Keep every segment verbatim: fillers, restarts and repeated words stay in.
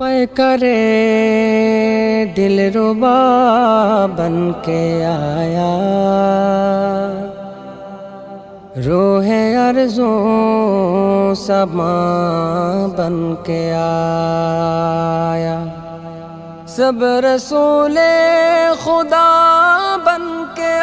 پے کرے دل ربا بن کے آیا، روح ارزوں سما بن کے آیا، سب رسول خدا بن کے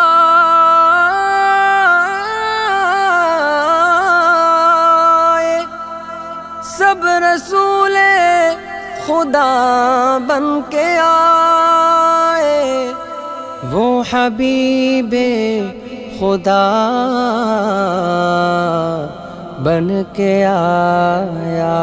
آئے، سب رسول خدا بن کے آئے، وہ حبیب خدا بن کے آیا۔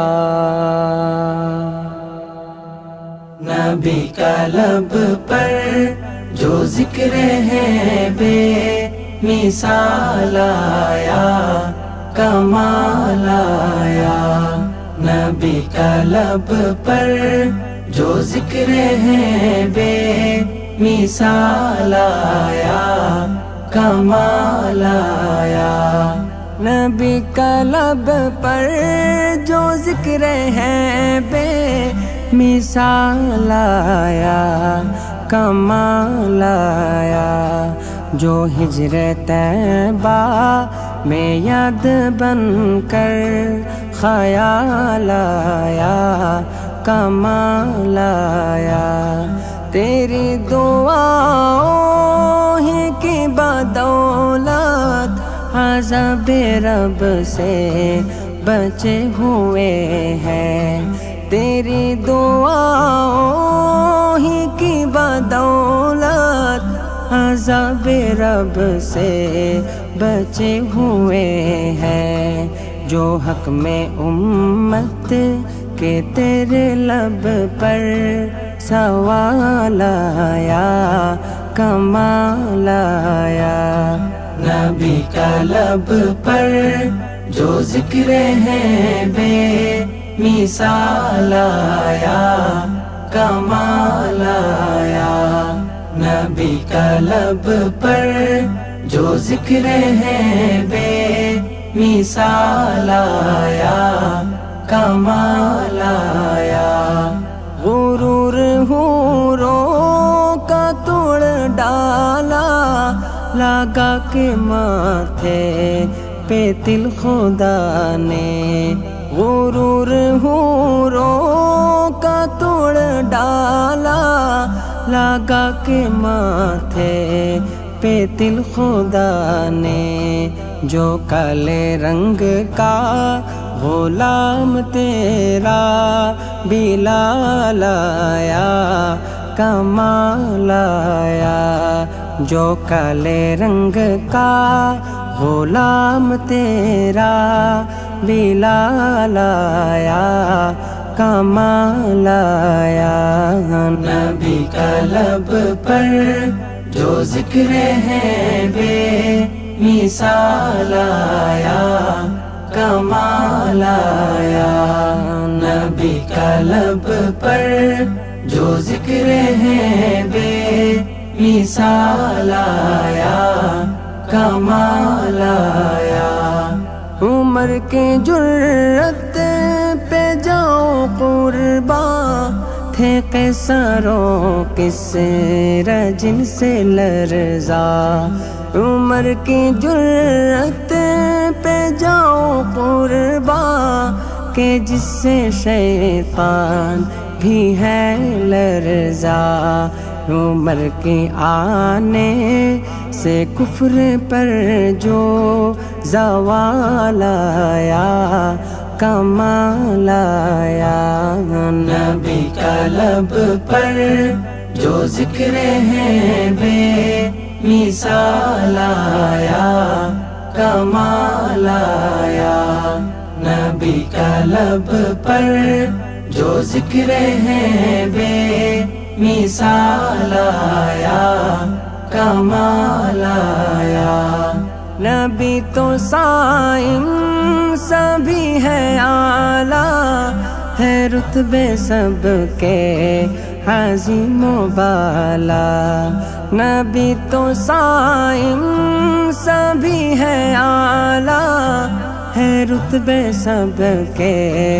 نبی کا لب پر جو ذکر ہے بے مثال آیا، کمال آیا۔ نبی کا لب پر جو ذکر ہے بے مثال آیا، کمال آیا۔ نبی کا لب پر جو ذکر ہے بے مثال آیا، کمال آیا۔ جو ہجر طیبہ میں یاد بن کر خیال آیا، کمال آیا۔ تیری دعاؤں ہی کی بدولت عذاب رب سے بچے ہوئے ہیں، تیری دعاؤں ہی کی بدولت عذاب رب سے بچے ہوئے ہیں۔ جو حق میں امت کے تیرے لب پر سوال آیا، کمال آیا۔ نبی کا لب پر جو ذکر ہے بے مثال آیا، کمال آیا۔ نبی کا لب پر جو ذکر ہے بے مثال آیا، کمال آیا۔ غرور حوروں کا توڑ ڈالا، لگا کے ماتھے پہ تل خدا نے، غرور حوروں کا توڑ ڈالا، لگا کے ماتھے پہ تل خدا نے۔ جو کالے رنگ کا غلام تیرا بلال آیا، کمال آیا۔ جو کالے رنگ کا غلام تیرا بلال آیا، کمال آیا۔ نبی کا لب پر جو ذکر ہے بے مثال آیا، کمال آیا۔ نبی کا لب پر جو ذکر ہے بے مثال آیا، کمال آیا۔ عمر کے جرت پہ جاؤ قرباں، تھے قیصروں کسریٰ جن سے لرزا، عمر کی جرت پہ جاؤ قرباں، کہ جس سے شیطان بھی ہے لرزا۔ عمر کے آنے سے کفر پر جو زوال آیا، کمال آیا۔ نبی کا لب پر جو ذکر ہے بے مثال آیا، کمال آیا۔ نبی کا لب پر جو ذکر ہے بے مثال آیا، کمال آیا۔ نبی تو سائن سبھی ہے اعلیٰ، ہے رتبے سب کے عظیم و بالا، نبی تو سائن سبھی ہے اعلیٰ، ہے رتبے سب کے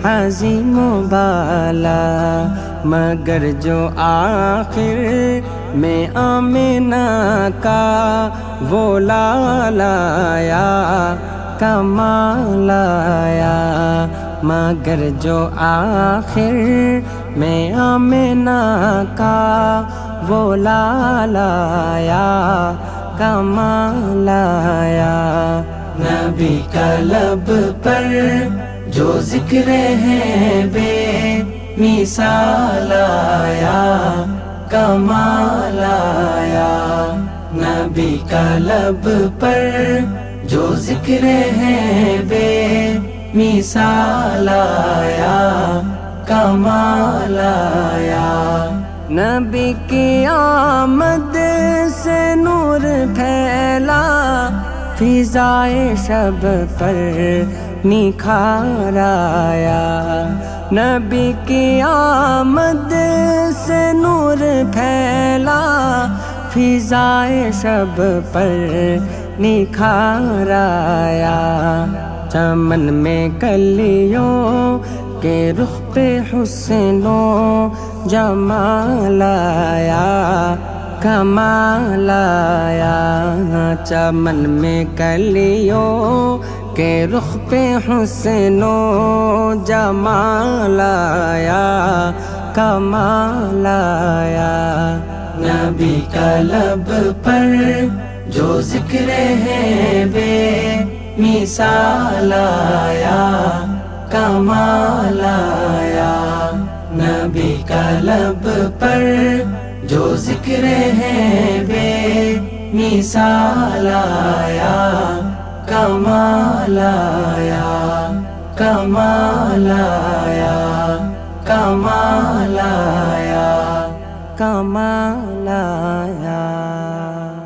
عظیم و بالا، مگر جو آخر میں آمنہ کا وہ لالا آیا کمال آیا، مگر جو آخر میں آمنہ کا وہ لالا آیا کمال آیا۔ نبی کا لب پر جو ذکر ہے بے مثال آیا کمال آیا، نبی کا لب پر جو ذکر ہے بے مثال آیا کمال آیا۔ نبی کی آمد سے نور پھیلا، فضائے شب پر نکھار آیا، نبی کی آمد سے نور پھیلا، فضائے شب پر نکھار آیا، چمن میں کلیوں کے رخ پہ حسن و جمال آیا کمال آیا، چمن میں کلیوں کے رخ پہ حسن و جمال آیا کمال آیا۔ نبی کا لب پر جو ذکر ہے بے مثال آیا کمال آیا، نبی کا لب پر جو ذکر ہے بے مثال آیا کمال آیا کمال آیا کمال آیا کمال آیا۔